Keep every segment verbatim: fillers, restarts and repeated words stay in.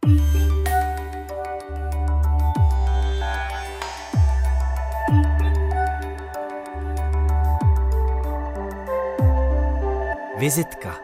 Vizitka.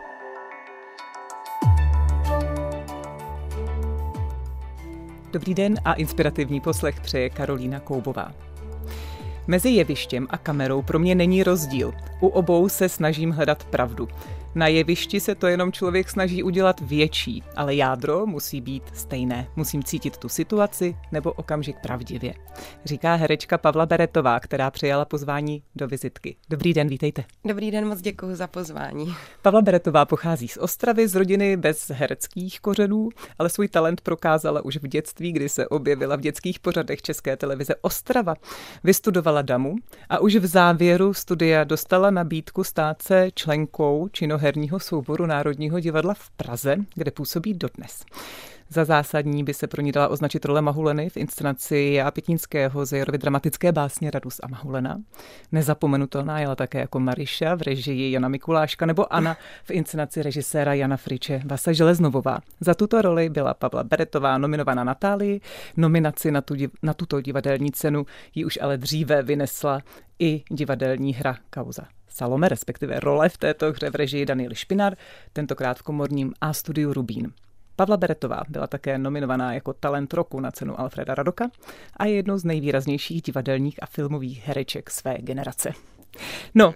Dobrý den a inspirativní poslech přeje Karolína Koubová. Mezi jevištěm a kamerou pro mě není rozdíl. U obou se snažím hledat pravdu. Na jevišti se to jenom člověk snaží udělat větší, ale jádro musí být stejné. Musím cítit tu situaci nebo okamžik pravdivě. Říká herečka Pavla Beretová, která přijala pozvání do vizitky. Dobrý den, vítejte. Dobrý den, moc děkuji za pozvání. Pavla Beretová pochází z Ostravy, z rodiny bez hereckých kořenů, ale svůj talent prokázala už v dětství, kdy se objevila v dětských pořadech České televize Ostrava. Vystudovala damu a už v závěru studia dostala nabídku stát se členkou činoherního souboru Národního divadla v Praze, kde působí dodnes. Za zásadní by se pro ní dala označit role Mahuleny v inscenaci J. Pětinského Zejerovy dramatické básně Radus a Mahulena. Nezapomenutelná jela také jako Mariša v režii Jana Mikuláška nebo Anna v inscenaci režiséra Jana Friče Vasa Železnovová. Za tuto roli byla Pavla Beretová nominovaná na Tálii. Nominaci na, tu, na tuto divadelní cenu ji už ale dříve vynesla i divadelní hra Kauza Salome, respektive role v této hře v režii Daniely Špinar, tentokrát v komorním A studiu Rubín. Pavla Beretová byla také nominovaná jako talent roku na cenu Alfreda Radoka a je jednou z nejvýraznějších divadelních a filmových hereček své generace. No.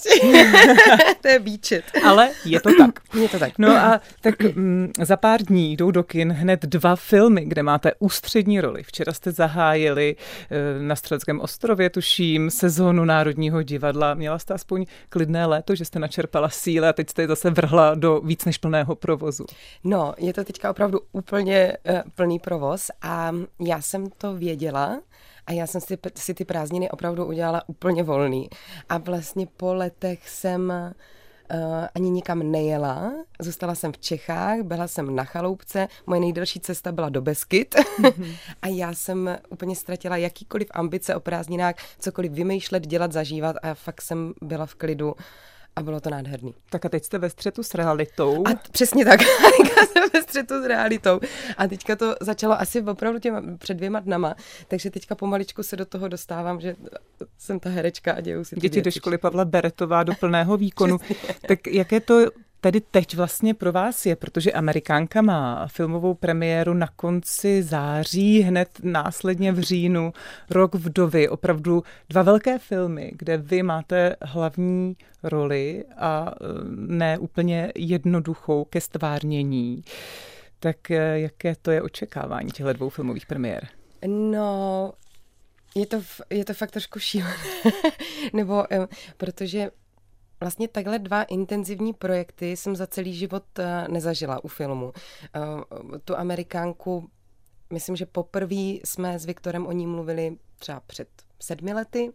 To je výčet. Ale je to tak. Je to tak. No a tak m, za pár dní jdou do kin hned dva filmy, kde máte ústřední roli. Včera jste zahájili e, na Střeleckém ostrově, tuším, sezónu Národního divadla. Měla jste aspoň klidné léto, že jste načerpala síly a teď jste je zase vrhla do víc než plného provozu. No, je to teďka opravdu úplně uh, plný provoz a já jsem to věděla. A já jsem si, si ty prázdniny opravdu udělala úplně volný. A vlastně po letech jsem uh, ani nikam nejela. Zůstala jsem v Čechách, byla jsem na chaloupce, moje nejdelší cesta byla do Beskyd. Mm-hmm. A já jsem úplně ztratila jakýkoliv ambice o prázdninách, cokoliv vymýšlet, dělat, zažívat a fakt jsem byla v klidu. A bylo to nádherný. Tak a teď jste ve střetu s realitou. A t- přesně tak. Teďka jsem ve střetu s realitou. A teďka to začalo asi opravdu těma, před dvěma dnama. Takže teďka pomaličku se do toho dostávám, že jsem ta herečka a dějou si ty Děti věci. do školy Pavla Beretová do plného výkonu. Tak jaké to tedy teď vlastně pro vás je? Protože Amerikánka má filmovou premiéru na konci září, hned následně v říjnu, Rok vdovy, opravdu dva velké filmy, kde vy máte hlavní roli a ne úplně jednoduchou ke stvárnění. Tak jaké to je očekávání těchto dvou filmových premiér? No, je to, je to fakt trošku šílené. Nebo, protože vlastně takhle dva intenzivní projekty jsem za celý život nezažila u filmu. Tu Amerikánku, myslím, že poprvé jsme s Viktorem o ní mluvili třeba před sedmi lety.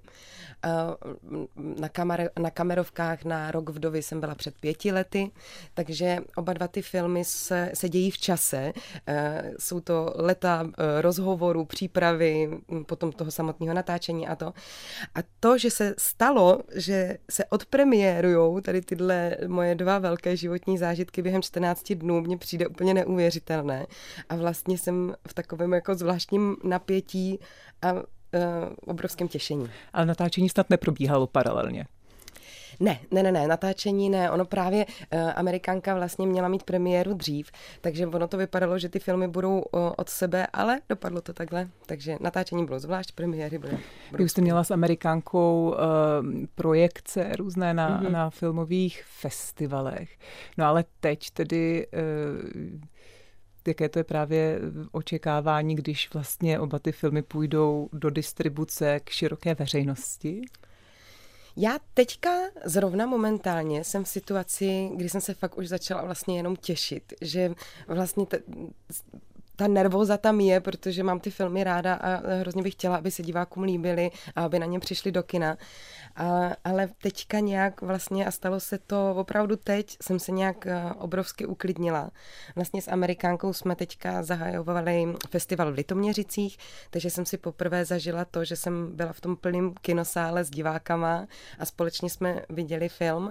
Na, kamer, na kamerovkách na Rok vdovy jsem byla před pěti lety, takže oba dva ty filmy se, se dějí v čase. Jsou to leta rozhovorů, přípravy, potom toho samotného natáčení a to. A to, že se stalo, že se odpremiérujou tady tyhle moje dva velké životní zážitky během čtrnácti dnů, mně přijde úplně neuvěřitelné. A vlastně jsem v takovém jako zvláštním napětí a Uh, obrovském těšení. Ale natáčení snad neprobíhalo paralelně. Ne, ne, ne, ne, natáčení ne. Ono právě uh, Amerikánka vlastně měla mít premiéru dřív, takže ono to vypadalo, že ty filmy budou uh, od sebe, ale dopadlo to takhle. Takže natáčení bylo zvlášť, premiéry byly. Vy už jste měla s Amerikánkou uh, projekce různé na, mm-hmm. na filmových festivalech. No ale teď tedy... Uh, jaké to je právě očekávání, když vlastně oba ty filmy půjdou do distribuce k široké veřejnosti? Já teďka zrovna momentálně jsem v situaci, kdy jsem se fakt už začala vlastně jenom těšit, že vlastně t- ta nervóza tam je, protože mám ty filmy ráda a hrozně bych chtěla, aby se divákům líbily a aby na ně přišli do kina. A, ale teďka nějak vlastně, a stalo se to opravdu teď, jsem se nějak obrovsky uklidnila. Vlastně s Amerikánkou jsme teďka zahajovali festival v Litoměřicích, takže jsem si poprvé zažila to, že jsem byla v tom plném kinosále s divákama a společně jsme viděli film.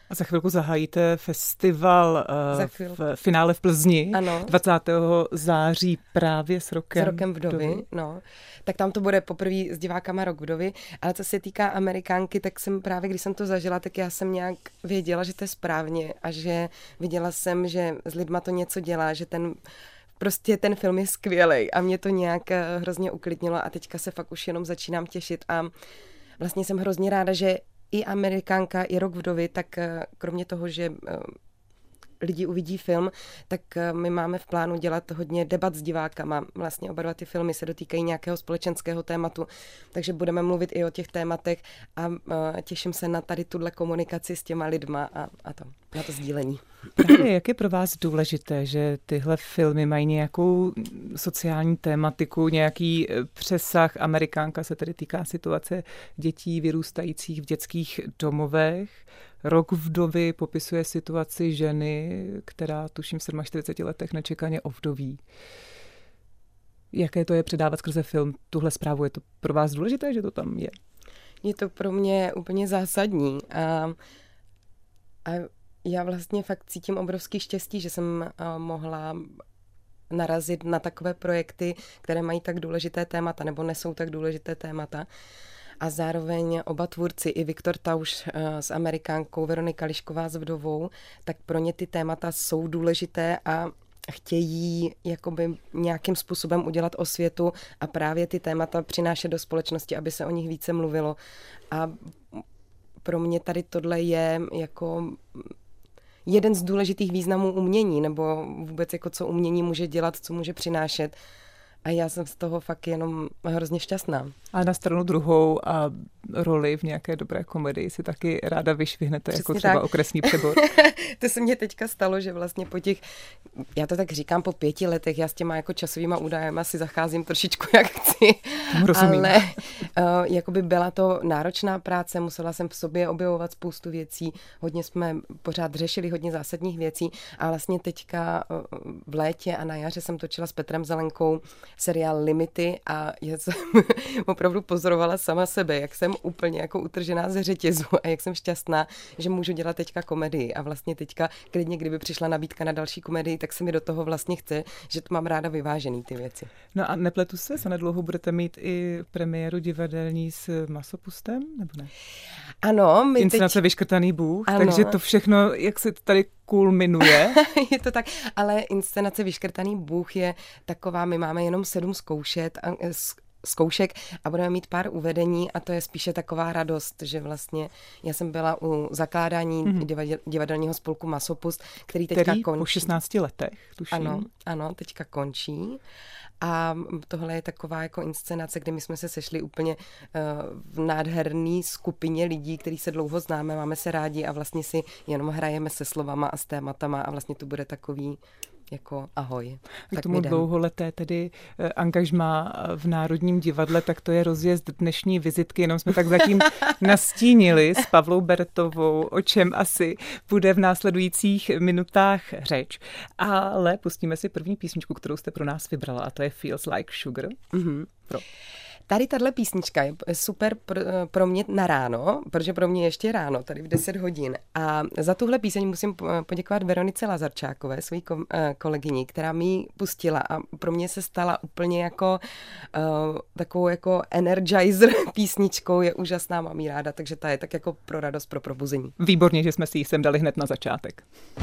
A za chvilku zahájíte festival uh, chvilku. v finále v Plzni. Ano. dvacátého září právě s rokem, s rokem vdovy. vdovy. No. Tak tam to bude poprvé s divákama Rok vdovy. Ale co se týká Amerikánky, tak jsem právě, když jsem to zažila, tak já jsem nějak věděla, že to je správně a že viděla jsem, že s lidma to něco dělá, že ten prostě ten film je skvělej a mě to nějak hrozně uklidnilo a teďka se fakt už jenom začínám těšit a vlastně jsem hrozně ráda, že i Amerikánka, i Rok vdovy, tak kromě toho, že lidi uvidí film, tak my máme v plánu dělat hodně debat s divákama. Vlastně oba dva ty filmy se dotýkají nějakého společenského tématu, takže budeme mluvit i o těch tématech a těším se na tady tuhle komunikaci s těma lidma a, a to, na to sdílení. Právě, jak je pro vás důležité, že tyhle filmy mají nějakou sociální tématiku, nějaký přesah? Amerikánka se tedy týká situace dětí vyrůstajících v dětských domovech. Rok vdovy popisuje situaci ženy, která tuším v čtyřiceti sedmi letech nečekaně ovdoví. Jaké to je předávat skrze film tuhle zprávu? Je to pro vás důležité, že to tam je? Je to pro mě úplně zásadní. A, a já vlastně fakt cítím obrovský štěstí, že jsem mohla narazit na takové projekty, které mají tak důležité témata, nebo nesou tak důležité témata. A zároveň oba tvůrci, i Viktor Tauš s Amerikánkou, Veronika Lišková s vdovou, tak pro ně ty témata jsou důležité a chtějí jakoby nějakým způsobem udělat osvětu a právě ty témata přinášet do společnosti, aby se o nich více mluvilo. A pro mě tady tohle je jako jeden z důležitých významů umění, nebo vůbec jako co umění může dělat, co může přinášet. A já jsem z toho fakt jenom hrozně šťastná. A na stranu druhou a roli v nějaké dobré komedii si taky ráda vyšvihnete, přesně jako třeba tak. Okresní přebor. To se mně teďka stalo, že vlastně po těch, já to tak říkám, po pěti letech, já s těma jako časovýma údajema si zacházím trošičku jak chci. Rozumím. Ale uh, jakoby byla to náročná práce, musela jsem v sobě objevovat spoustu věcí, hodně jsme pořád řešili hodně zásadních věcí a vlastně teďka uh, v létě a na jaře jsem točila s Petrem Zelenkou seriál Limity a já jsem opravdu pozorovala sama sebe, jak jsem úplně jako utržená ze řetězu a jak jsem šťastná, že můžu dělat teďka komedii a vlastně teďka klidně, kdyby přišla nabídka na další komedii, tak se mi do toho vlastně chce, že to mám ráda vyvážený ty věci. No a nepletu se, za nedlouho budete mít i premiéru divadelní s Masopustem, nebo ne? Ano. My Inscenace teď... Vyškrtaný bůh, ano. Takže to všechno, jak se tady kulminuje. Je to tak, ale inscenace Vyškrtaný bůh je taková, my máme jenom sedm zkoušet a zkoušek a budeme mít pár uvedení a to je spíše taková radost, že vlastně já jsem byla u zakládání mm-hmm. divadelního spolku Masopust, který teďka který končí. po šestnácti letech, tuším. Ano, ano, teďka končí. A tohle je taková jako inscenace, kde my jsme se sešli úplně uh, v nádherný skupině lidí, který se dlouho známe, máme se rádi a vlastně si jenom hrajeme se slovama a s tématama a vlastně to bude takový jako ahoj. K tomu dlouholeté tedy angažmá v Národním divadle, tak to je rozjezd dnešní vizitky, jenom jsme tak zatím nastínili s Pavlou Bertovou, o čem asi bude v následujících minutách řeč. Ale pustíme si první písničku, kterou jste pro nás vybrala a to je Feels Like Sugar. Mm-hmm. Pro. Tady tahle písnička je super pro, pro mě na ráno, protože pro mě ještě ráno, tady v deset hodin. A za tuhle píseň musím poděkovat Veronice Lazarčákové, své kolegyni, která mi ji pustila a pro mě se stala úplně jako uh, takovou jako energizer písničkou, je úžasná, mám ji ráda, takže ta je tak jako pro radost, pro probuzení. Výborně, že jsme si ji sem dali hned na začátek.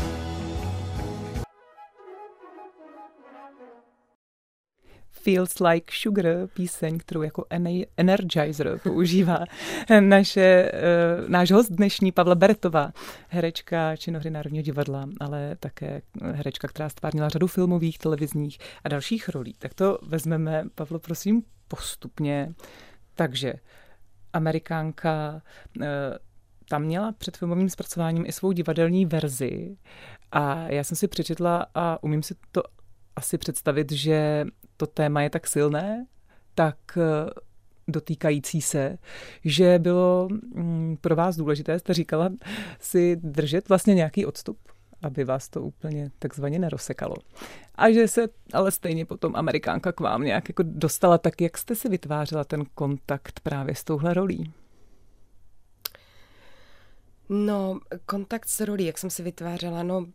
Feels Like Sugar, píseň, kterou jako energizer používá naše, náš host dnešní Pavla Bertová, herečka činohry Národního divadla, ale také herečka, která stvárnila řadu filmových, televizních a dalších rolí. Tak to vezmeme, Pavlo, prosím, postupně. Takže Amerikánka tam měla před filmovým zpracováním i svou divadelní verzi a já jsem si přečetla a umím si to asi představit, že to téma je tak silné, tak dotýkající se, že bylo pro vás důležité, jste říkala, si držet vlastně nějaký odstup, aby vás to úplně takzvaně nerozsekalo. A že se ale stejně potom Amerikánka k vám nějak jako dostala, tak jak jste si vytvářela ten kontakt právě s touhle rolí? No, kontakt s rolí, jak jsem si vytvářela, no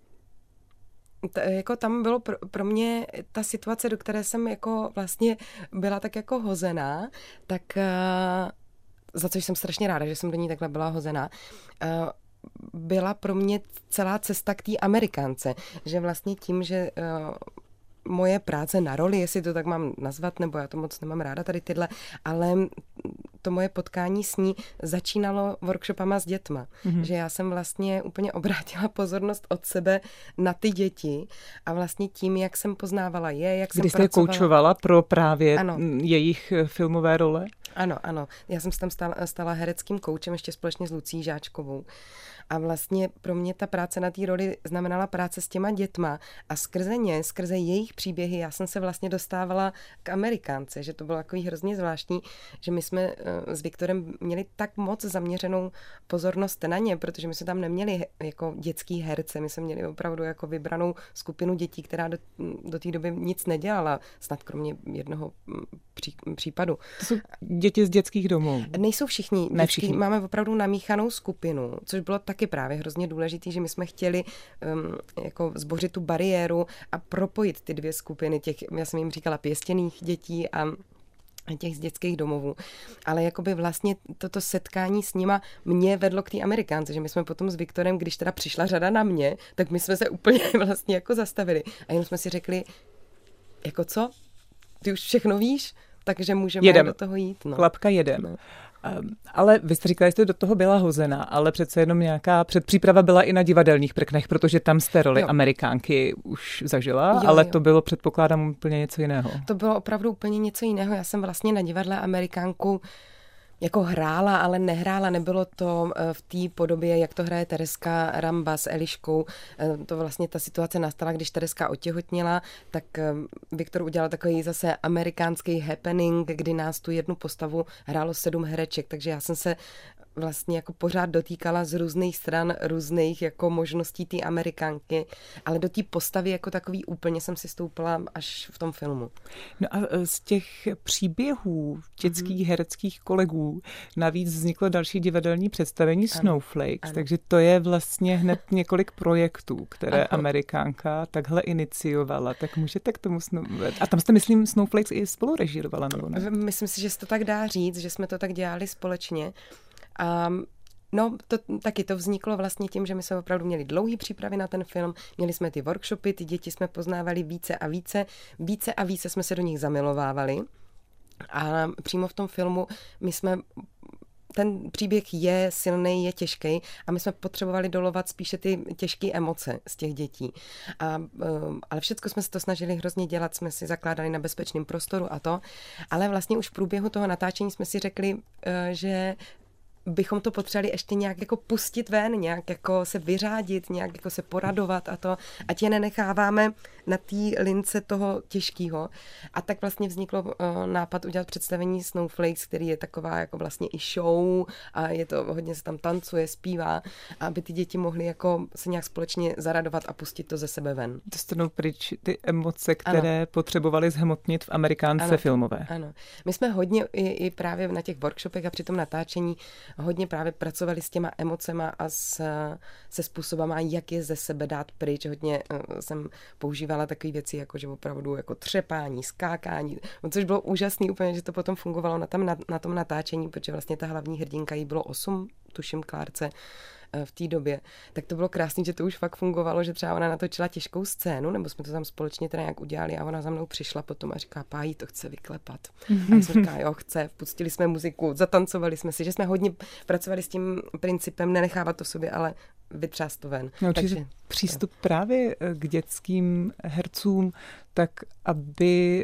T- jako tam bylo pro, pro mě ta situace, do které jsem jako vlastně byla tak jako hozená, tak uh, za což jsem strašně ráda, že jsem do ní takhle byla hozená, uh, byla pro mě celá cesta k té Amerikánce, že vlastně tím, že uh, moje práce na roli, jestli to tak mám nazvat, nebo já to moc nemám ráda tady tyhle, ale to moje potkání s ní začínalo workshopama s dětma. Mm-hmm. Že já jsem vlastně úplně obrátila pozornost od sebe na ty děti a vlastně tím, jak jsem poznávala je, jak jsem Kdy jste pracovala... koučovala pro právě ano. jejich filmové role? Ano, ano. Já jsem se tam stala, stala hereckým koučem ještě společně s Lucí Žáčkovou. A vlastně pro mě ta práce na té roli znamenala práce s těma dětma a skrze ně, skrze jejich příběhy, já jsem se vlastně dostávala k Amerikánce, že to bylo takový hrozně zvláštní, že my jsme s Viktorem měli tak moc zaměřenou pozornost na ně, protože my jsme tam neměli jako dětský herce, my jsme měli opravdu jako vybranou skupinu dětí, která do, do té doby nic nedělala, snad kromě jednoho pří, případu. To jsou děti z dětských domů? Nejsou všichni. Ne všichni. Máme opravdu namíchanou skupinu, což bylo taky právě hrozně důležitý, že my jsme chtěli um, jako zbořit tu bariéru a propojit ty dvě skupiny těch, já jsem jim říkala, pěstěných dětí a těch z dětských domovů. Ale jakoby vlastně toto setkání s nima mě vedlo k té Amerikánce, že my jsme potom s Viktorem, když teda přišla řada na mě, tak my jsme se úplně vlastně jako zastavili. A jenom jsme si řekli, jako co? Ty už všechno víš? Takže můžeme jedem. do toho jít. No. Klapka jedem. No. Um, ale vy jste říkala, že jste do toho byla hozena, ale přece jenom nějaká předpříprava byla i na divadelních prknech, protože tam jste roli jo. Amerikánky už zažila, jo, ale jo. to bylo, předpokládám, úplně něco jiného. To bylo opravdu úplně něco jiného. Já jsem vlastně na divadle Amerikánku jako hrála, ale nehrála, nebylo to v té podobě, jak to hraje Tereska Ramba s Eliškou. To vlastně ta situace nastala, když Tereska otěhotněla, tak Viktor udělal takový zase amerikánský happening, kdy nás tu jednu postavu hrálo sedm hereček, takže já jsem se vlastně jako pořád dotýkala z různých stran, různých jako možností té Amerikánky, ale do té postavy jako takový úplně jsem si stoupila až v tom filmu. No a z těch příběhů dětských mm-hmm. hereckých kolegů navíc vzniklo další divadelní představení ano. Snowflakes, ano. takže to je vlastně hned několik projektů, které ano. Amerikánka takhle iniciovala. Tak můžete k tomu... Snow... A tam jste, myslím, Snowflakes i spolurežírovala, nebo ne? Myslím si, že se to tak dá říct, že jsme to tak dělali společně. A no, to, taky to vzniklo vlastně tím, že my jsme opravdu měli dlouhý přípravy na ten film, měli jsme ty workshopy, ty děti jsme poznávali více a více, více a více jsme se do nich zamilovávali. A přímo v tom filmu my jsme, ten příběh je silný, je těžký a my jsme potřebovali dolovat spíše ty těžké emoce z těch dětí. A, ale všechno jsme se to snažili hrozně dělat, jsme si zakládali na bezpečném prostoru a to, ale vlastně už v průběhu toho natáčení jsme si řekli, že bychom to potřebovali ještě nějak jako pustit ven, nějak jako se vyřádit, nějak jako se poradovat a to, ať je nenecháváme na té lince toho těžkého. A tak vlastně vzniklo uh, nápad udělat představení Snowflakes, který je taková jako vlastně i show a je to, hodně se tam tancuje, zpívá, aby ty děti mohly jako se nějak společně zaradovat a pustit to ze sebe ven. Dostanou pryč ty emoce, které ano. potřebovali zhmotnit v Amerikánce ano. filmové. Ano. My jsme hodně i, i právě na těch workshopech a při tom natáčení hodně právě pracovali s těma emocema a s, se způsobama, jak je ze sebe dát pryč. Hodně uh, jsem používala takové věci, jako že opravdu jako třepání, skákání, což bylo úžasný úplně, že to potom fungovalo na, tam, na, na tom natáčení, protože vlastně ta hlavní hrdinka, jí bylo osm, tuším Klárce, v té době, tak to bylo krásný, že to už fakt fungovalo, že třeba ona natočila těžkou scénu, nebo jsme to tam společně teda nějak udělali a ona za mnou přišla potom a říká, Pájí, to chce vyklepat. A já jsem říká, jo, chce, pustili jsme muziku, zatancovali jsme si, že jsme hodně pracovali s tím principem nenechávat to sobě, ale vytřást to ven. No, takže přístup jo. právě k dětským hercům, tak aby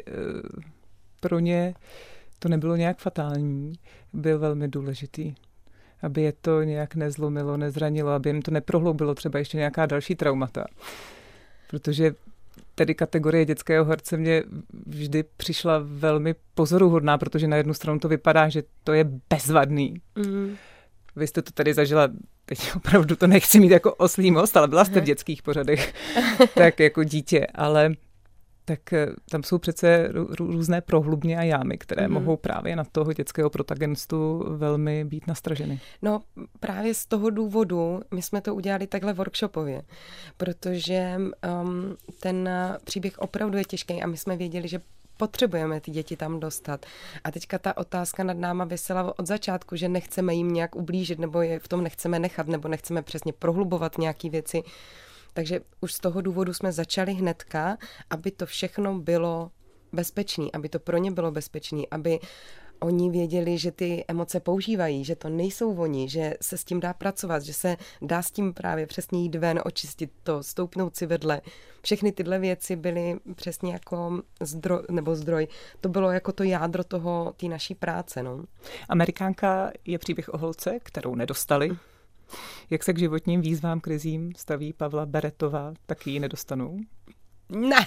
pro ně to nebylo nějak fatální, byl velmi důležitý. Aby je to nějak nezlomilo, nezranilo, aby jim to neprohloubilo třeba ještě nějaká další traumata. Protože tedy kategorie dětského herce mě vždy přišla velmi pozoruhodná, protože na jednu stranu to vypadá, že to je bezvadný. Mm. Vy jste to tady zažila, teď opravdu to nechci mít jako oslý most, ale byla jste v dětských pořadech tak jako dítě, ale tak tam jsou přece různé prohlubně a jámy, které mm. mohou právě na toho dětského protagonistu velmi být nastraženy. No právě z toho důvodu my jsme to udělali takhle workshopově, protože um, ten příběh opravdu je těžký a my jsme věděli, že potřebujeme ty děti tam dostat. A teďka ta otázka nad náma visela od začátku, že nechceme jim nějak ublížit, nebo je v tom nechceme nechat, nebo nechceme přesně prohlubovat nějaké věci. Takže už z toho důvodu jsme začali hnedka, aby to všechno bylo bezpečné, aby to pro ně bylo bezpečné, aby oni věděli, že ty emoce používají, že to nejsou oni, že se s tím dá pracovat, že se dá s tím právě přesně jít ven, očistit to, stoupnout si vedle. Všechny tyhle věci byly přesně jako zdroj, nebo zdroj. To bylo jako to jádro toho, té naší práce. No. Amerikánka je příběh o holce, kterou nedostali. Jak se k životním výzvám, krizím staví Pavla Beretová, taky ji nedostanou? Ne.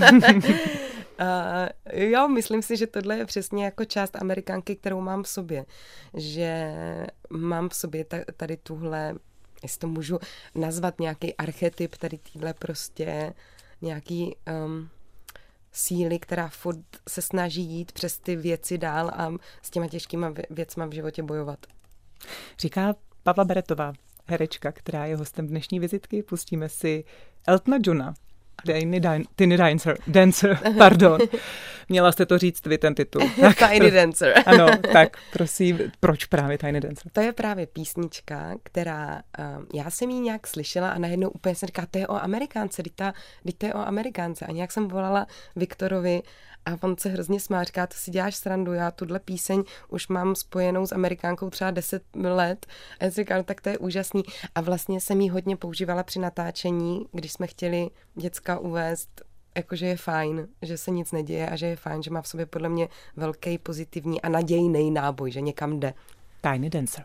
Uh, jo, myslím si, že tohle je přesně jako část Amerikánky, kterou mám v sobě. Že mám v sobě tady tuhle, jestli to můžu nazvat nějaký archetyp, tady týhle prostě nějaký um, síly, která furt se snaží jít přes ty věci dál a s těma těžkýma věcma v životě bojovat. Říká Pavla Beretová, herečka, která je hostem dnešní vizitky. Pustíme si Eltona Johna. Tiny, Tiny Dancer, Dancer, pardon. Měla jste to říct vy, ten titul. Tak, Tiny Dancer. Ano, tak prosím, proč právě Tiny Dancer? To je právě písnička, která, uh, já jsem ji nějak slyšela a najednou úplně jsem říkala, to je o Amerikánce, teď, ta, teď to je o Amerikánce. A nějak jsem volala Viktorovi a on se hrozně smál, říká, to si děláš srandu, já tuhle píseň už mám spojenou s Amerikánkou třeba deset let. A já si říkám, tak to je úžasný. A vlastně jsem ji hodně používala při natáčení, když jsme chtěli děcka uvést, jakože je fajn, že se nic neděje a že je fajn, že má v sobě podle mě velký pozitivní a nadějný náboj, že někam jde. Tiny Dancer.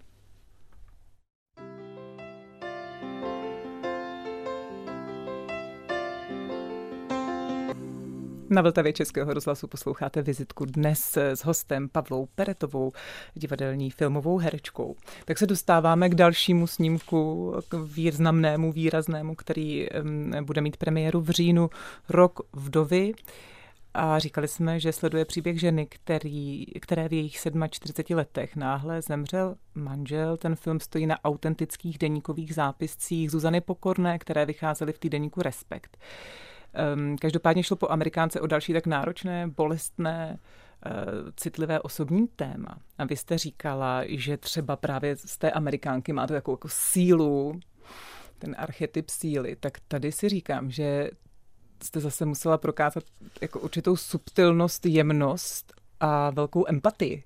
Na Vltavě Českého rozhlasu posloucháte vizitku dnes s hostem Pavlou Beretovou, divadelní filmovou herečkou. Tak se dostáváme k dalšímu snímku, k významnému, výraznému, který bude mít premiéru v říjnu, Rok vdovy. A říkali jsme, že sleduje příběh ženy, který, které v jejich čtyřiceti sedmi letech náhle zemřel manžel. Ten film stojí na autentických deníkových zápiscích Zuzany Pokorné, které vycházely v týdeníku Respekt. Každopádně šlo po Amerikánce o další tak náročné, bolestné, citlivé osobní téma. A vy jste říkala, že třeba právě z té Amerikánky má to takovou jako sílu, ten archetyp síly. Tak tady si říkám, že jste zase musela prokázat jako určitou subtilnost, jemnost a velkou empatii.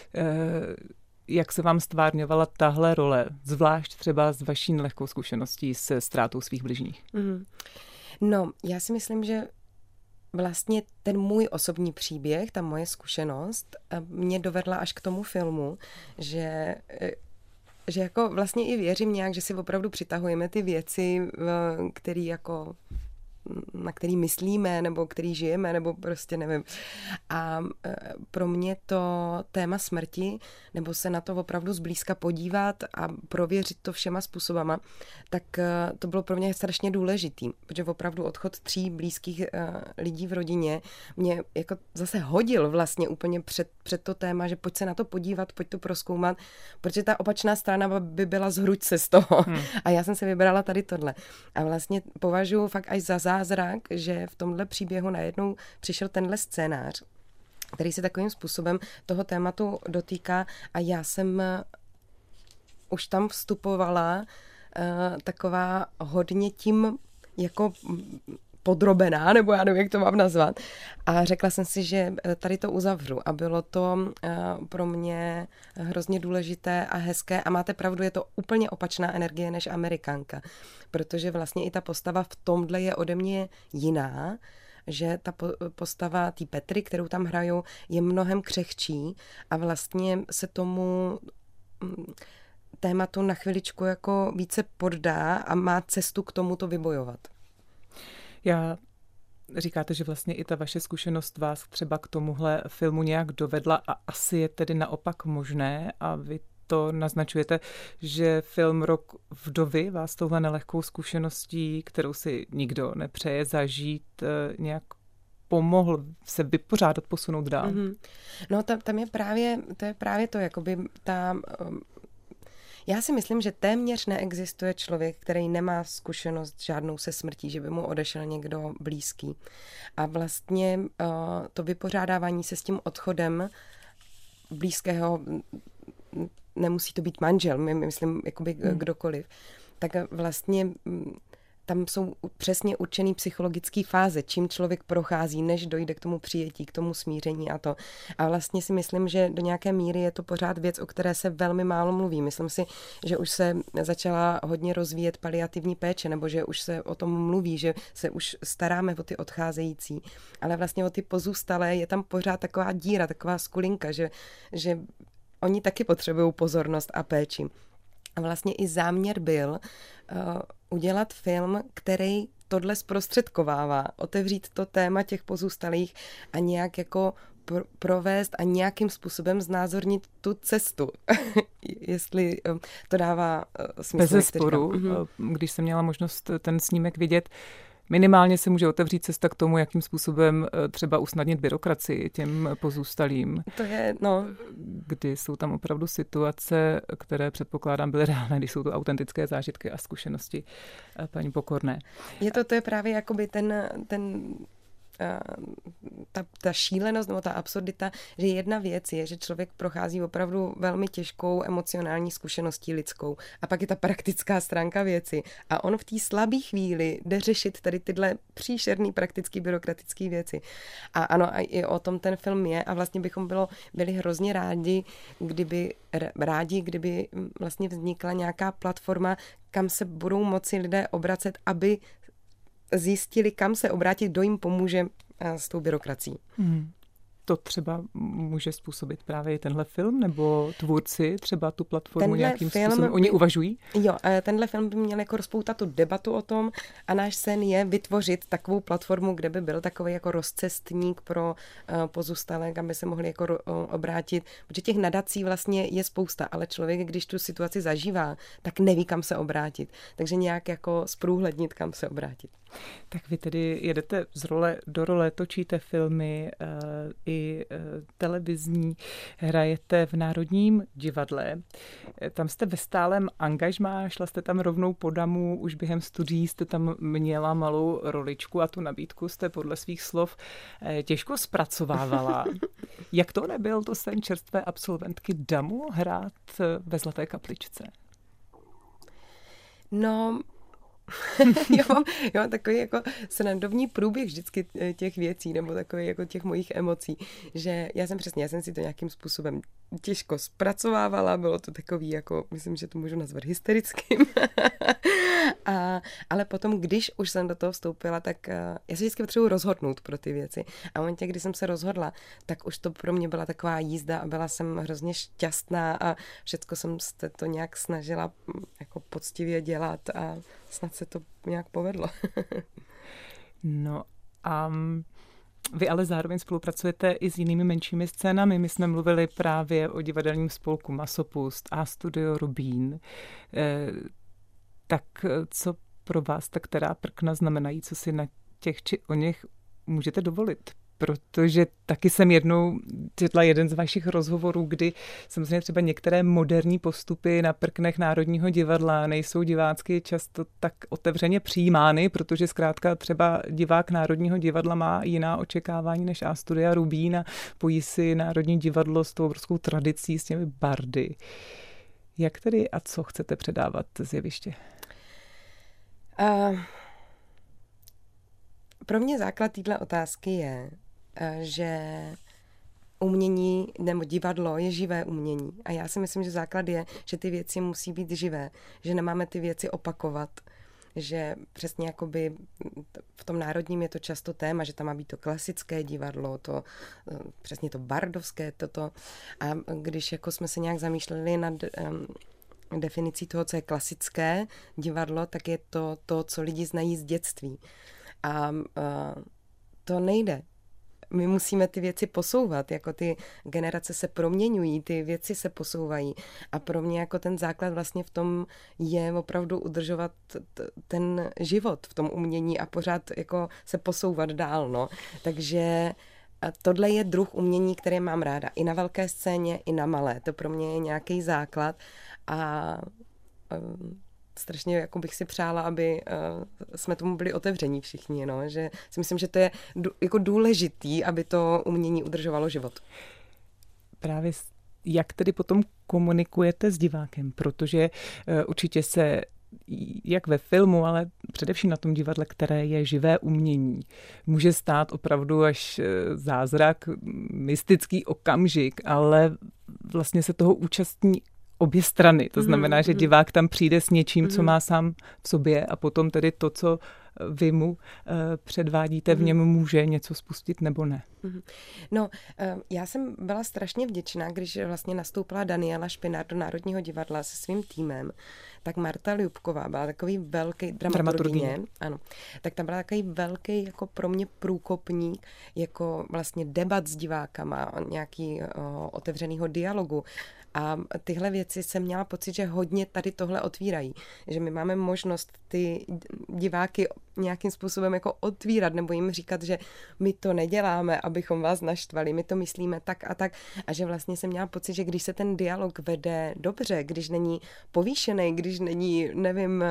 Jak se vám stvárňovala tahle role, zvlášť třeba s vaší nelehkou zkušeností se ztrátou svých bližních? Mm. No, já si myslím, že vlastně ten můj osobní příběh, ta moje zkušenost mě dovedla až k tomu filmu, že, že jako vlastně i věřím nějak, že si opravdu přitahujeme ty věci, které jako na který myslíme, nebo který žijeme, nebo prostě nevím. A pro mě to téma smrti, nebo se na to opravdu zblízka podívat a prověřit to všema způsobama, tak to bylo pro mě strašně důležitý, protože opravdu odchod tří blízkých lidí v rodině mě jako zase hodil vlastně úplně před, před to téma, že pojď se na to podívat, pojď to prozkoumat, protože ta opačná strana by byla zhruď se z toho. Hmm. A já jsem si vybrala tady tohle. A vlastně považuji fakt až za zázrak, že v tomhle příběhu najednou přišel tenhle scénář, který se takovým způsobem toho tématu dotýká a já jsem už tam vstupovala uh, taková hodně tím jako podrobená, nebo já nevím, jak to mám nazvat. A řekla jsem si, že tady to uzavřu. A bylo to uh, pro mě hrozně důležité a hezké. A máte pravdu, je to úplně opačná energie než Amerikánka. Protože vlastně i ta postava v tomhle je ode mě jiná, že ta postava té Petry, kterou tam hraju, je mnohem křehčí a vlastně se tomu tématu na chviličku jako více poddá a má cestu k tomu to vybojovat. Já říkáte, že vlastně i ta vaše zkušenost vás třeba k tomuhle filmu nějak dovedla a asi je tedy naopak možné a vy to naznačujete, že film Rok vdovy vás touhle nelehkou zkušeností, kterou si nikdo nepřeje zažít, nějak pomohl se vypořádat, posunout dál? Mm-hmm. No tam, tam je právě, to je právě to, jakoby ta... Um, já si myslím, že téměř neexistuje člověk, který nemá zkušenost žádnou se smrtí, že by mu odešel někdo blízký. A vlastně uh, to vypořádávání se s tím odchodem blízkého, nemusí to být manžel, my, myslím, jakoby hmm. kdokoliv, tak vlastně tam jsou přesně určený psychologické fáze, čím člověk prochází, než dojde k tomu přijetí, k tomu smíření a to. A vlastně si myslím, že do nějaké míry je to pořád věc, o které se velmi málo mluví. Myslím si, že už se začala hodně rozvíjet paliativní péče, nebo že už se o tom mluví, že se už staráme o ty odcházející. Ale vlastně o ty pozůstalé je tam pořád taková díra, taková skulinka, že, že oni taky potřebují pozornost a péči. A vlastně i záměr byl uh, udělat film, který tohle zprostředkovává, otevřít to téma těch pozůstalých a nějak jako pro- provést a nějakým způsobem znázornit tu cestu. Jestli um, to dává uh, smysl. Bez sporu, když jsem měla možnost ten snímek vidět, minimálně se může otevřít cesta k tomu, jakým způsobem třeba usnadnit byrokracii těm pozůstalým. To je, no. Kdy jsou tam opravdu situace, které předpokládám byly reálné, když jsou to autentické zážitky a zkušenosti paní Pokorné. Je to, to je právě jakoby ten, ten Ta, ta šílenost nebo ta absurdita, že jedna věc je, že člověk prochází opravdu velmi těžkou emocionální zkušeností lidskou a pak je ta praktická stránka věci a on v té slabé chvíli jde řešit tady tyhle příšerný praktický byrokratický věci. A ano, a i o tom ten film je a vlastně bychom bylo, byli hrozně rádi, kdyby rádi, kdyby vlastně vznikla nějaká platforma, kam se budou moci lidé obracet, aby zjistili, kam se obrátit, kdo jim pomůže s tou byrokracií. Hmm. To třeba může způsobit právě tenhle film, nebo tvůrci třeba tu platformu tenhle nějakým způsobem? By, Oni uvažují? Jo, tenhle film by měl jako rozpoutat tu debatu o tom a náš sen je vytvořit takovou platformu, kde by byl takový jako rozcestník pro uh, pozůstalé, aby se mohli jako uh, obrátit, protože těch nadací vlastně je spousta, ale člověk, když tu situaci zažívá, tak neví, kam se obrátit. Takže nějak jako zprůhlednit, kam se obrátit. Tak vy tedy jedete z role do role, točíte filmy uh, i uh, televizní, hrajete v Národním divadle. Tam jste ve stálem angažmá, šla jste tam rovnou po damu, už během studií jste tam měla malou roličku a tu nabídku jste podle svých slov uh, těžko zpracovávala. Jak to nebyl to sen čerstvé absolventky damu hrát ve Zlaté kapličce? No... já, mám, já mám takový jako srandovní průběh vždycky těch věcí, nebo takový jako těch mojich emocí, že já jsem přesně, já jsem si to nějakým způsobem těžko zpracovávala, bylo to takový jako, myslím, že to můžu nazvat hysterickým. a, ale potom, když už jsem do toho vstoupila, tak uh, já se vždycky potřebuji rozhodnout pro ty věci. A v momentě, kdy jsem se rozhodla, tak už to pro mě byla taková jízda a byla jsem hrozně šťastná a všecko jsem se to nějak snažila jako poctivě dělat a snad se to nějak povedlo. No a vy ale zároveň spolupracujete i s jinými menšími scénami. My jsme mluvili právě o divadelním spolku Masopust a Studio Rubín. Eh, tak co pro vás ta která prkna znamenají, co si na těch či o něch můžete dovolit? Protože taky jsem jednou četla jeden z vašich rozhovorů, kdy samozřejmě třeba některé moderní postupy na prknech Národního divadla nejsou divácky často tak otevřeně přijímány, protože zkrátka třeba divák Národního divadla má jiná očekávání než A Studia Rubín a pojí si Národní divadlo s tou obrovskou tradicí, s těmi bardy. Jak tedy a co chcete předávat z jeviště? Uh, pro mě základ téhle otázky je, že umění nebo divadlo je živé umění. A já si myslím, že základ je, že ty věci musí být živé, že nemáme ty věci opakovat, že přesně jakoby v tom národním je to často téma, že tam má být to klasické divadlo, to přesně to bardovské, toto. A když jako jsme se nějak zamýšleli nad um, definicí toho, co je klasické divadlo, tak je to to, co lidi znají z dětství. A uh, to nejde my musíme ty věci posouvat, jako ty generace se proměňují, ty věci se posouvají a pro mě jako ten základ vlastně v tom je opravdu udržovat t- ten život v tom umění a pořád jako se posouvat dál, no. Takže a tohle je druh umění, který mám ráda. I na velké scéně, i na malé. To pro mě je nějaký základ a um, strašně jako bych si přála, aby uh, jsme tomu byli otevření všichni, no. Že si myslím, že to je d- jako důležitý, aby to umění udržovalo život. Právě jak tedy potom komunikujete s divákem, protože uh, určitě se jak ve filmu, ale především na tom divadle, které je živé umění, může stát opravdu až zázrak, mystický okamžik, ale vlastně se toho účastní obě strany. To znamená, že divák tam přijde s něčím, co má sám v sobě a potom tedy to, co vy mu předvádíte, v něm může něco spustit nebo ne. No, já jsem byla strašně vděčná, když vlastně nastoupila Daniela Špinár do Národního divadla se svým týmem, tak Marta Ljubková byla takový velký dramaturgině, ano, tak tam byla takový velký jako pro mě průkopník, jako vlastně debat s divákama, nějaký o, otevřenýho dialogu. A tyhle věci jsem měla pocit, že hodně tady tohle otvírají. Že my máme možnost ty diváky nějakým způsobem jako otvírat nebo jim říkat, že my to neděláme, abychom vás naštvali, my to myslíme tak a tak. A že vlastně jsem měla pocit, že když se ten dialog vede dobře, když není povýšený, když není, nevím,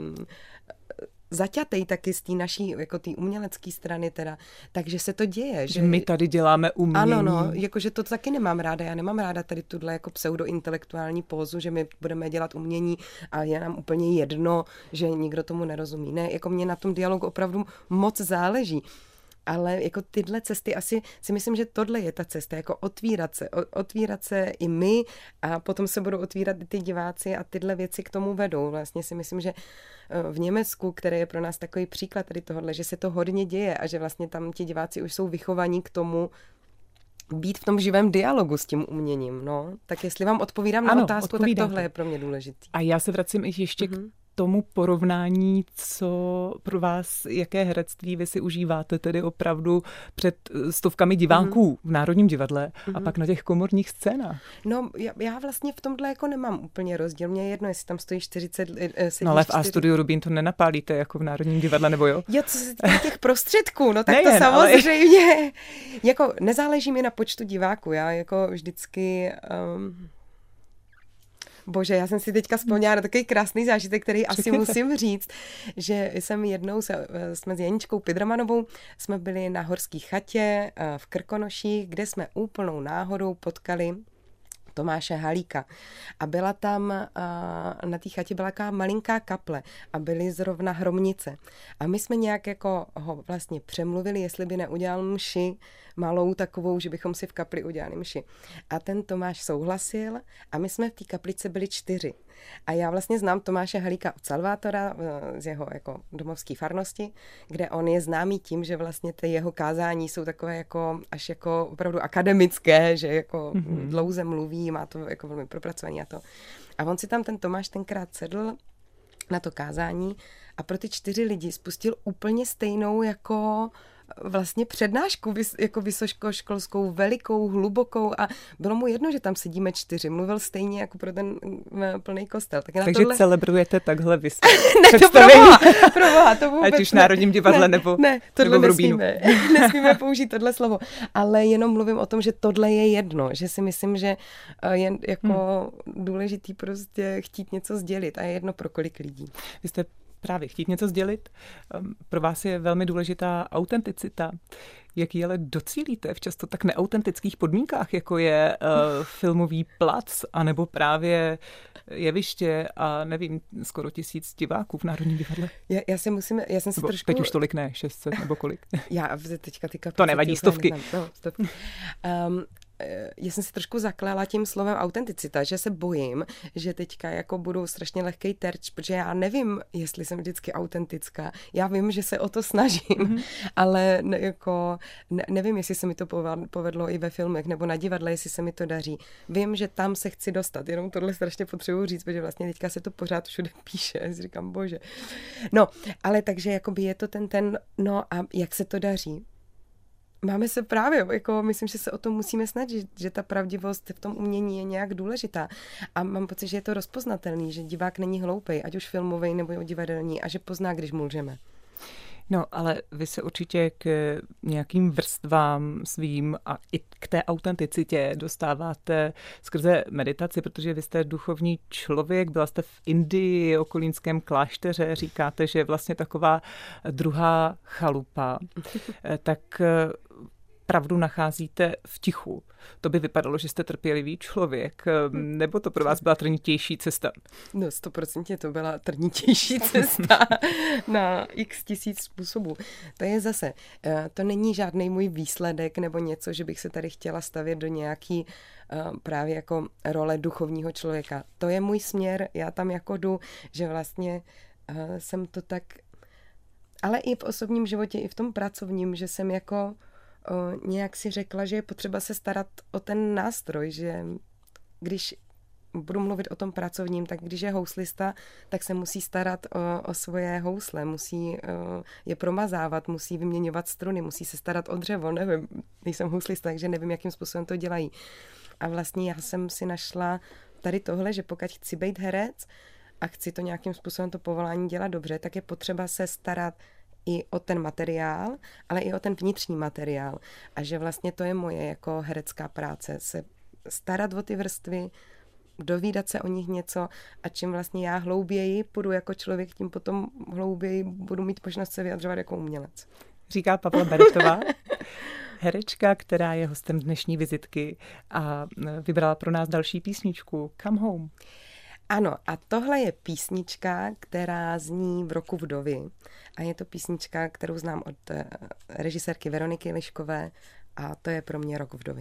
zaťatej taky z té naší, jako té umělecké strany teda, takže se to děje. Že my tady děláme umění. Ano, no, jakože to taky nemám ráda, já nemám ráda tady tuhle jako pseudointelektuální pózu, že my budeme dělat umění a je nám úplně jedno, že nikdo tomu nerozumí. Ne, jako mě na tom dialogu opravdu moc záleží. Ale jako tyhle cesty asi si myslím, že tohle je ta cesta, jako otvírat se, otvírat se i my a potom se budou otvírat i ty diváci a tyhle věci k tomu vedou. Vlastně si myslím, že v Německu, které je pro nás takový příklad tady tohohle, že se to hodně děje a že vlastně tam ti diváci už jsou vychovaní k tomu být v tom živém dialogu s tím uměním. No. Tak jestli vám odpovídám na ano, otázku, odpovídáte. Tak tohle je pro mě důležitý. A já se vracím i ještě mm-hmm. k tomu porovnání, co pro vás, jaké herectví vy si užíváte tedy opravdu před stovkami diváků mm-hmm. v Národním divadle mm-hmm. a pak na těch komorních scénách. No, já, já vlastně v tomhle jako nemám úplně rozdíl. Mně je jedno, jestli tam stojí čtyřicet... Sedí no ale v čtyři... A-studiu Rubín to nenapálíte jako v Národním divadle, nebo jo? Jo, co se týká těch prostředků, no tak Nejen, to samozřejmě. Ale... jako nezáleží mi na počtu diváků, já jako vždycky... Um... Bože, já jsem si teďka vzpomněla na takový krásný zážitek, který asi musím říct, že jsem jednou, se, jsme s Janičkou Pidramanovou, jsme byli na horské chatě v Krkonoších, kde jsme úplnou náhodou potkali Tomáše Halíka. A byla tam, na té chatě byla taková malinká kaple a byly zrovna hromnice. A my jsme nějak jako ho vlastně přemluvili, jestli by neudělal mši malou takovou, že bychom si v kapli udělali mši. A ten Tomáš souhlasil a my jsme v té kaplice byli čtyři. A já vlastně znám Tomáše Halíka od Salvátora z jeho jako domovské farnosti, kde on je známý tím, že vlastně ty jeho kázání jsou takové jako až jako opravdu akademické, že jako mm-hmm. dlouze mluví, má to jako velmi propracovaný a to. A on si tam ten Tomáš tenkrát sedl na to kázání a pro ty čtyři lidi spustil úplně stejnou jako vlastně přednášku jako vysokoškolskou, velikou, hlubokou a bylo mu jedno, že tam sedíme čtyři. Mluvil stejně jako pro ten plný kostel. Tak Takže tohle... celebrujete takhle vystav. Ne, to proboha, proboha, to vůbec ať už v Národním divadle ne, nebo, ne, tohle nebo v Rubínu. Nesmíme, nesmíme použít tohle slovo. Ale jenom mluvím o tom, že tohle je jedno, že si myslím, že je jako hmm. důležitý prostě chtít něco sdělit a je jedno pro kolik lidí. Vy jste právě chtít něco sdělit. Pro vás je velmi důležitá autenticita. Jak ji ale docílíte v často tak neautentických podmínkách, jako je uh, filmový plac, anebo právě jeviště a nevím, skoro tisíc diváků v Národním divadle? Já, já si musím, já jsem si nebo trošku... Teď už tolik ne, šest set nebo kolik? Já teďka ty kapacity... To nevadí, stovky. No, stovky. Um, já jsem si trošku zaklála tím slovem autenticita, že se bojím, že teďka jako budu strašně lehkej terč, protože já nevím, jestli jsem vždycky autentická. Já vím, že se o to snažím, mm-hmm. ale ne, jako, ne, nevím, jestli se mi to povedlo i ve filmech nebo na divadle, jestli se mi to daří. Vím, že tam se chci dostat, jenom tohle strašně potřebuji říct, protože vlastně teďka se to pořád všude píše, já si říkám, bože. No, ale takže jakoby je to ten ten, no a jak se to daří? Máme se právě, jako myslím, že se o tom musíme snažit, že ta pravdivost v tom umění je nějak důležitá. A mám pocit, že je to rozpoznatelný, že divák není hloupej, ať už filmový nebo divadelní, a že pozná, když mlžeme. No, ale vy se určitě k nějakým vrstvám svým a i k té autenticitě dostáváte skrze meditaci, protože vy jste duchovní člověk, byla jste v Indii, okolínském klášteře, říkáte, že je vlastně taková druhá chalupa. Tak pravdu nacházíte v tichu. To by vypadalo, že jste trpělivý člověk, nebo to pro vás byla trnitější cesta? No, stoprocentně to byla trnitější cesta na x tisíc způsobů. To je zase, to není žádný můj výsledek nebo něco, že bych se tady chtěla stavět do nějaký právě jako role duchovního člověka. To je můj směr, já tam jako jdu, že vlastně jsem to tak, ale i v osobním životě, i v tom pracovním, že jsem jako O, nějak si řekla, že je potřeba se starat o ten nástroj, že když budu mluvit o tom pracovním, tak když je houslista, tak se musí starat o, o svoje housle, musí o, je promazávat, musí vyměňovat struny, musí se starat o dřevo, nevím, nejsem houslista, takže nevím, jakým způsobem to dělají. A vlastně já jsem si našla tady tohle, že pokud chci být herec a chci to nějakým způsobem to povolání dělat dobře, tak je potřeba se starat i o ten materiál, ale i o ten vnitřní materiál. A že vlastně to je moje jako herecká práce, se starat o ty vrstvy, dovídat se o nich něco a čím vlastně já hlouběji půjdu jako člověk, tím potom hlouběji budu mít možnost se vyjadřovat jako umělec. Říká Pavla Beretová, herečka, která je hostem dnešní vizitky a vybrala pro nás další písničku Come Home. Ano, a tohle je písnička, která zní v Roku vdovy. A je to písnička, kterou znám od režisérky Veroniky Liškové a to je pro mě Rok vdovy.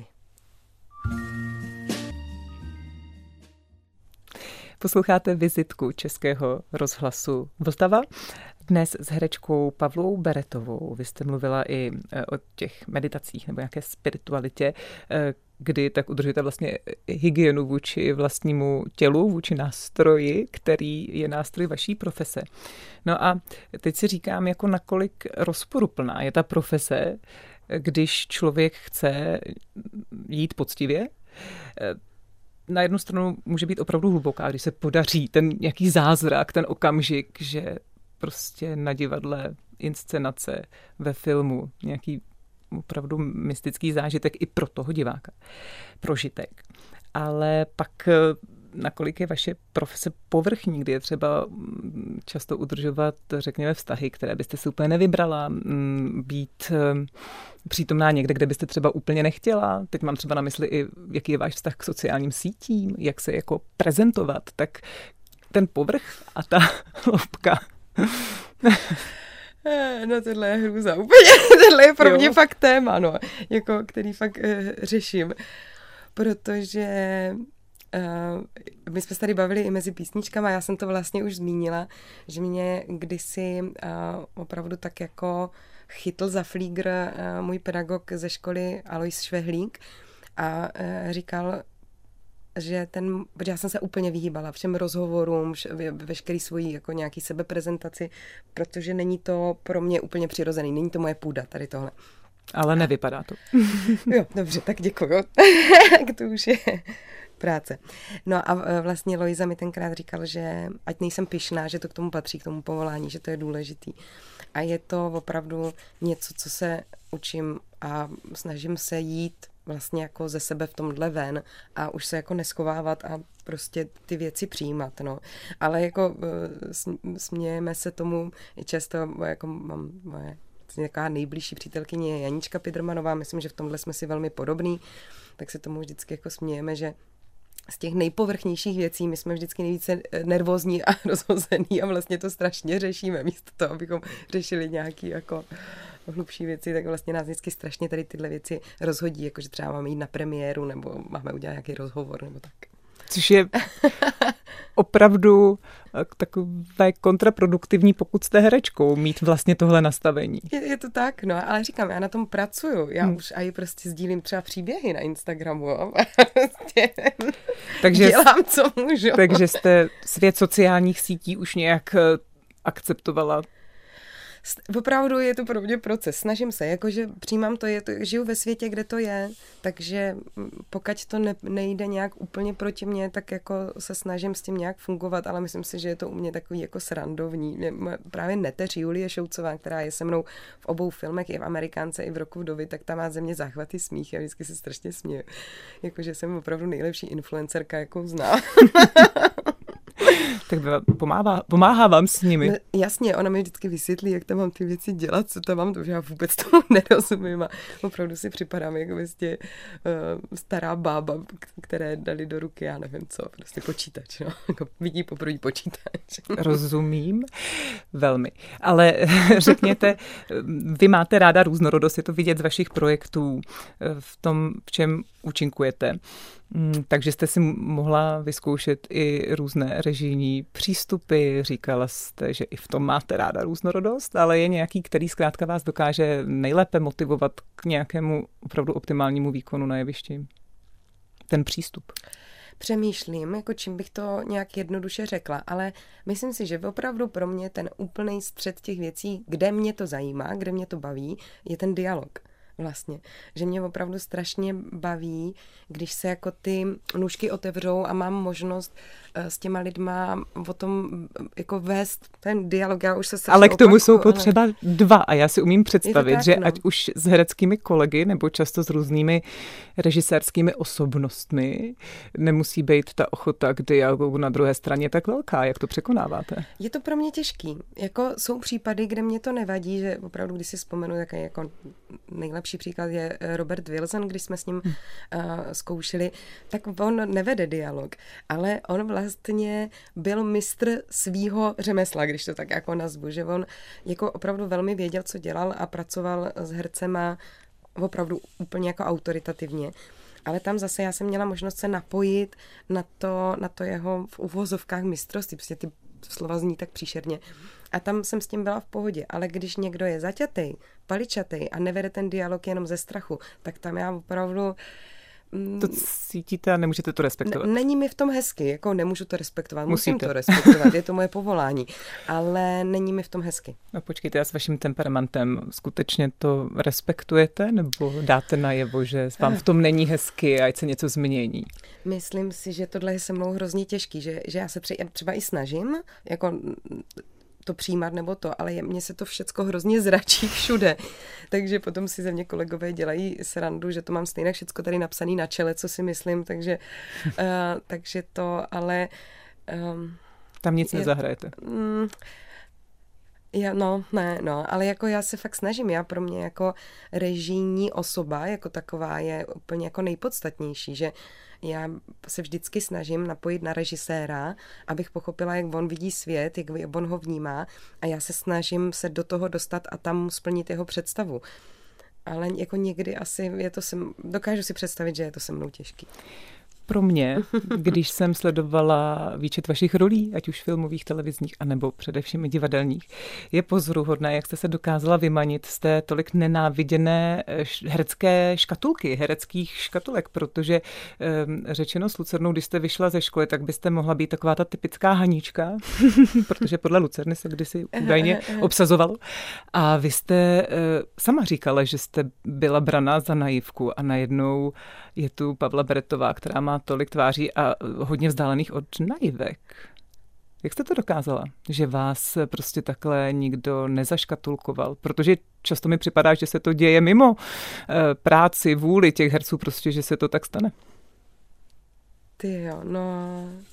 Posloucháte vizitku Českého rozhlasu Vltava. Dnes s herečkou Pavlou Beretovou. Vy jste mluvila i o těch meditacích nebo nějaké spiritualitě, kdy tak udržujete vlastně hygienu vůči vlastnímu tělu, vůči nástroji, který je nástroj vaší profese. No a teď si říkám, jako nakolik rozporuplná je ta profese, když člověk chce jít poctivě. Na jednu stranu může být opravdu hluboká, když se podaří ten nějaký zázrak, ten okamžik, že prostě na divadle inscenace, ve filmu, nějaký opravdu mystický zážitek i pro toho diváka. Prožitek. Ale pak nakolik je vaše profese povrchní, kdy je třeba často udržovat, řekněme, vztahy, které byste si úplně nevybrala, být přítomná někde, kde byste třeba úplně nechtěla. Teď mám třeba na mysli i, jaký je váš vztah k sociálním sítím, jak se jako prezentovat, tak ten povrch a ta hloubka. No tohle je hrůza úplně. Tohle je pro jo. mě fakt téma, no, jako, který fakt uh, řeším. Protože uh, my jsme se tady bavili i mezi písničkama, já jsem to vlastně už zmínila, že mě kdysi uh, opravdu tak jako chytl za flígr uh, můj pedagog ze školy Alois Švehlík a uh, říkal, že ten, protože já jsem se úplně vyhýbala všem rozhovorům, veškerý svojí jako nějaký sebeprezentaci, protože není to pro mě úplně přirozený, není to moje půda tady tohle. Ale nevypadá to. Jo, dobře, tak děkuju. To už je práce. No a vlastně Lojza mi tenkrát říkal, že ať nejsem pyšná, že to k tomu patří, k tomu povolání, že to je důležitý. A je to opravdu něco, co se učím a snažím se jít vlastně jako ze sebe v tomhle ven a už se jako neschovávat a prostě ty věci přijímat, no. Ale jako smějeme se tomu často, jako mám moje nějaká nejbližší přítelkyně je Janička Pidrmanová, myslím, že v tomhle jsme si velmi podobný, tak se tomu vždycky jako smějeme, že z těch nejpovrchnějších věcí my jsme vždycky nejvíce nervózní a rozhozený a vlastně to strašně řešíme, místo toho, abychom řešili nějaký jako hlubší věci, tak vlastně nás vždycky strašně tady tyhle věci rozhodí, jakože třeba máme jít na premiéru nebo máme udělat nějaký rozhovor nebo tak. Což je opravdu takové kontraproduktivní, pokud jste herečkou, mít vlastně tohle nastavení. Je, je to tak, no, ale říkám, já na tom pracuju. Já hmm. už aj prostě sdílím třeba příběhy na Instagramu. takže, dělám, co můžu. Takže jste svět sociálních sítí už nějak akceptovala? Opravdu je to pro mě proces. Snažím se, jakože přijímám to, je to, žiju ve světě, kde to je, takže pokud to ne, nejde nějak úplně proti mně, tak jako se snažím s tím nějak fungovat, ale myslím si, že je to u mě takový jako srandovní. Právě neteř Julie Šoucová, která je se mnou v obou filmech, i v Amerikánce, i v Roku vdovy, tak ta má ze mě záchvaty smích. Já vždycky se strašně směju. Jakože jsem opravdu nejlepší influencerka, jakou znám. Tak pomáhá, pomáhá vám s nimi. No, jasně, ona mi vždycky vysvětlí, jak tam mám ty věci dělat, co tam mám, to, že já vůbec tomu nerozumím a opravdu si připadám jako vlastně uh, stará bába, které dali do ruky, já nevím co, prostě počítač, no, jako vidí poprvé počítač. Rozumím, velmi. Ale řekněte, vy máte ráda různorodost, je to vidět z vašich projektů, v tom, v čem účinkujete. Takže jste si mohla vyzkoušet i různé režijní přístupy. Říkala jste, že i v tom máte ráda různorodost, ale je nějaký, který zkrátka vás dokáže nejlépe motivovat k nějakému opravdu optimálnímu výkonu na jevišti? Ten přístup. Přemýšlím, jako čím bych to nějak jednoduše řekla, ale myslím si, že opravdu pro mě ten úplný střed těch věcí, kde mě to zajímá, kde mě to baví, je ten dialog. Vlastně, že mě opravdu strašně baví, když se jako ty nůžky otevřou a mám možnost s těma lidma o tom jako vést ten dialog. Já už se ale k tomu opakuju, jsou potřeba ale... dva a já si umím představit, tak, že no. ať už s hereckými kolegy nebo často s různými režisérskými osobnostmi nemusí být ta ochota k dialogu na druhé straně tak velká. Jak to překonáváte? Je to pro mě těžký. Jako jsou případy, kde mě to nevadí, že opravdu, když si vzpomenu, jaký jako nejlepší příklad je Robert Wilson, když jsme s ním hmm. uh, zkoušeli, tak on nevede dialog, ale on vlastně byl mistr svýho řemesla, když to tak jako nazvu, že on jako opravdu velmi věděl, co dělal a pracoval s hercema opravdu úplně jako autoritativně. Ale tam zase já jsem měla možnost se napojit na to, na to jeho v uvozovkách mistrovství, prostě ty slova zní tak příšerně. A tam jsem s tím byla v pohodě, ale když někdo je zaťatej, paličatej a nevede ten dialog jenom ze strachu, tak tam já opravdu... Mm, to cítíte a nemůžete to respektovat. N- není mi v tom hezky, jako nemůžu to respektovat, Musíte. Musím to respektovat, je to moje povolání, ale není mi v tom hezky. No počkejte, a s vaším temperamentem skutečně to respektujete nebo dáte najevo, že vám v tom není hezky a ať se něco změní? Myslím si, že tohle je se mnou hrozně těžký, že, že já se třeba i snažím, jako to přijímat nebo to, ale mně se to všecko hrozně zračí všude. Takže potom si ze mě kolegové dělají srandu, že to mám stejně všecko tady napsané na čele, co si myslím, takže, uh, takže to, ale... Um, Tam nic je, nezahrajete. Um, já, no, ne, no, ale jako já se fakt snažím, já pro mě jako režijní osoba jako taková je úplně jako nejpodstatnější, že já se vždycky snažím napojit na režiséra, abych pochopila, jak on vidí svět, jak on ho vnímá a já se snažím se do toho dostat a tam splnit jeho představu. Ale jako někdy asi je to sem, dokážu si představit, že je to se mnou těžký. Pro mě, když jsem sledovala výčet vašich rolí, ať už filmových, televizních, anebo především i divadelních, je pozoruhodné, jak jste se dokázala vymanit z té tolik nenáviděné herecké škatulky, hereckých škatulek, protože řečeno s Lucernou, když jste vyšla ze školy, tak byste mohla být taková ta typická Hanička, protože podle Lucerny se kdysi údajně obsazovalo. A vy jste sama říkala, že jste byla braná za naivku a najednou je tu Pavla Beretová, která má tolik tváří a hodně vzdálených od naivek. Jak jste to dokázala? Že vás prostě takhle nikdo nezaškatulkoval? Protože často mi připadá, že se to děje mimo e, práci, vůli těch herců, prostě, že se to tak stane. Ty jo, no...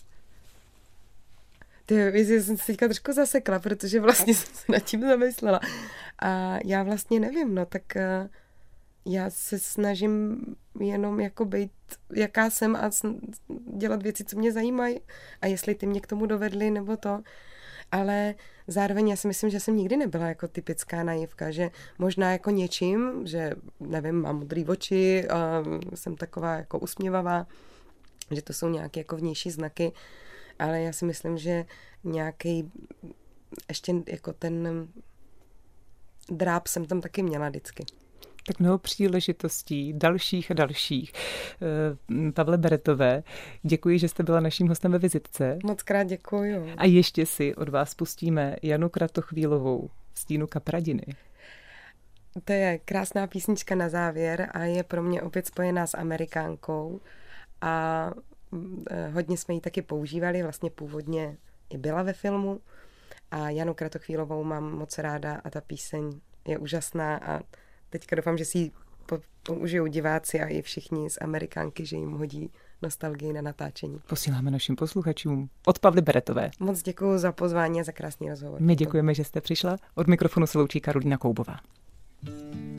Ty jo, já jsem se teďka trošku zasekla, protože vlastně jsem se nad tím zamyslela. A já vlastně nevím, no tak... Já se snažím jenom jako být, jaká jsem a dělat věci, co mě zajímají a jestli ty mě k tomu dovedly nebo to. Ale zároveň já si myslím, že jsem nikdy nebyla jako typická naivka, že možná jako něčím, že nevím, mám modrý oči a jsem taková jako usměvavá, že to jsou nějaké jako vnější znaky, ale já si myslím, že nějaký ještě jako ten dráp jsem tam taky měla vždycky. Tak mnoho příležitostí, dalších a dalších. Pavle Beretové, děkuji, že jste byla naším hostem ve vizitce. Moc krát děkuju. A ještě si od vás pustíme Janu Kratochvílovou stínu kapradiny. To je krásná písnička na závěr a je pro mě opět spojená s Amerikánkou a hodně jsme ji taky používali, vlastně původně i byla ve filmu a Janu Kratochvílovou mám moc ráda a ta píseň je úžasná a teďka doufám, že si ji použijou diváci a i všichni z Amerikánky, že jim hodí nostalgii na natáčení. Posíláme našim posluchačům od Pavly Beretové. Moc děkuji za pozvání a za krásný rozhovor. My děkujeme, že jste přišla. Od mikrofonu se loučí Karolína Koubová.